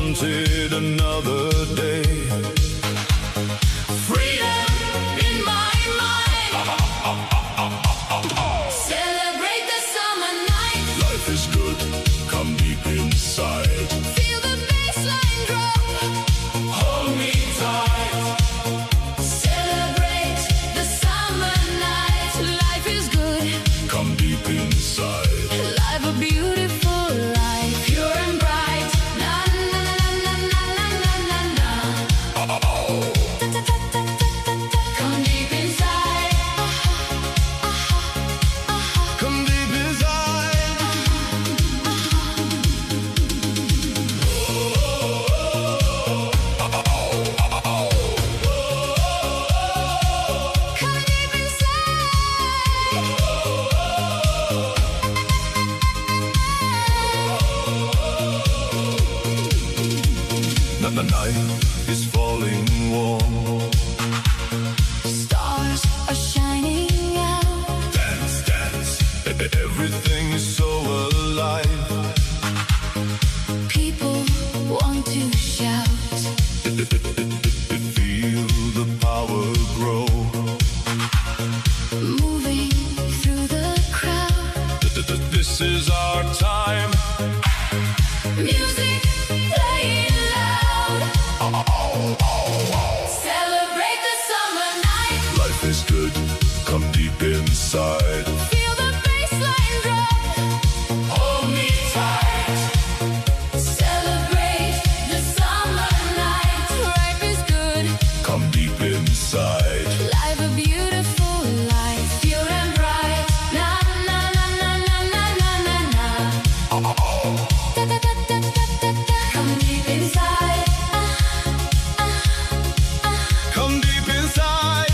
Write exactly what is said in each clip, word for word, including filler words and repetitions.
wanted another day. Freedom in my mind. Celebrate the summer night. Life is good, come deep inside. Feel the bassline drop. Hold me tight. Celebrate the summer night. Life is good. Come deep inside. Live a beautiful life. Pure and bright. Na na na na na na na na. Oh. Come deep inside. Come deep inside. Come deep The, the night is falling warm. Stars are shining out. Dance, dance. Everything is so alive. People want to shout. Feel the power grow. Moving through the crowd. This is our time. Music playing loud. Celebrate the summer night. Life is good, come deep inside. Feel the bassline drop. Hold me tight. Celebrate the summer night. Life is good. Come deep inside. Live a beautiful life. Pure and bright. Na na na na na na na na na. Da da da da da da da. Come deep inside. Ah, ah, ah. Come deep inside.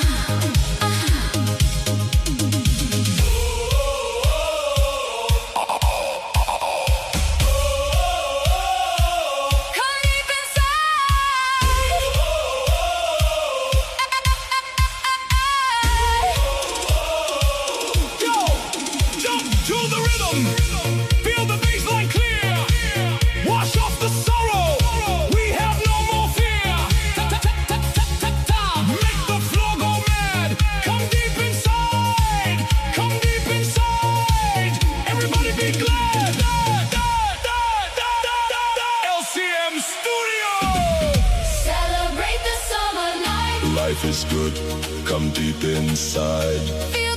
Come deep inside. Yo, jump to the rhythm. Feel the bass line clear. Wash off the sorrow. We have no more fear. Ta ta ta ta ta ta ta. Make the floor go mad. Come deep inside. Come deep inside. Everybody be glad. Da, da, da, da, da, da, da. L C M Studio. Celebrate the summer night. Life is good. Come deep inside. Feel